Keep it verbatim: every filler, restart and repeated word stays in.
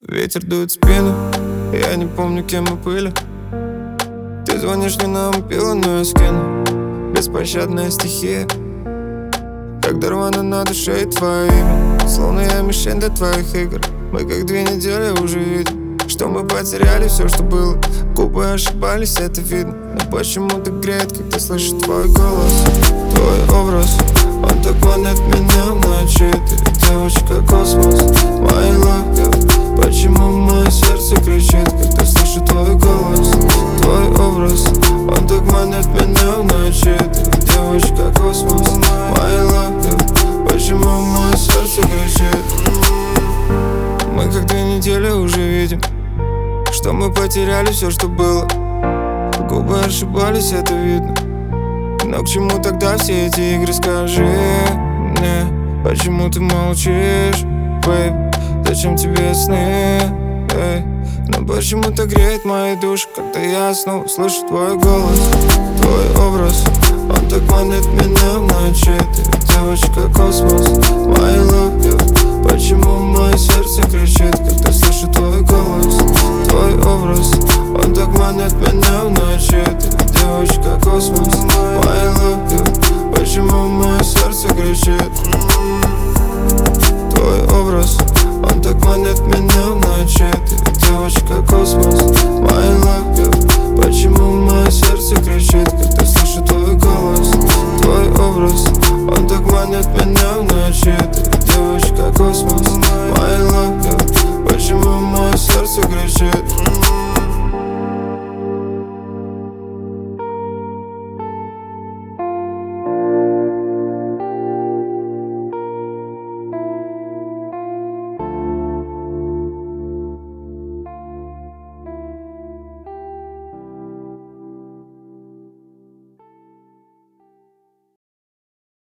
Ветер дует в спину, я не помню, кем мы были. Ты звонишь мне на мобилу, но я скину. Беспощадная стихия, когда рвано на душе и твое имя. Словно я мишень для твоих игр. Мы как две недели уже видим, что мы потеряли все, что было. Губы ошибались, это видно. Но почему-то греет, когда слышу твой голос. Твой образ, он так манит меня в ночи. Ты девочка космос, my love you. Почему мое сердце кричит, когда слышу твой голос? Твой образ, он так манит меня в ночи. Ты девочка космос, my love you. Почему мое сердце кричит? Мы как две недели уже видим, что мы потеряли все, что было. Губы ошибались, это видно. Но к чему тогда все эти игры, скажи мне? Почему ты молчишь, бэйб? Зачем тебе сны, эй? Но почему-то греет мои души, когда я снова слышу твой голос. Твой образ, он так манит меня в ночи. Ты девочка космос, my love you. Почему мое сердце кричит, когда слышу твой голос? Твой образ, он так манит меня в ночи. Ты девочка космос, my love you. Почему мое сердце кричит? Твой образ, он так манит меня в ночи. Ты девочка космос, my love you. Почему мое сердце кричит, когда слышу твой голос? Твой образ, он так манит меня в ночи. Ты девочка космос, my love you. Почему мое сердце кричит?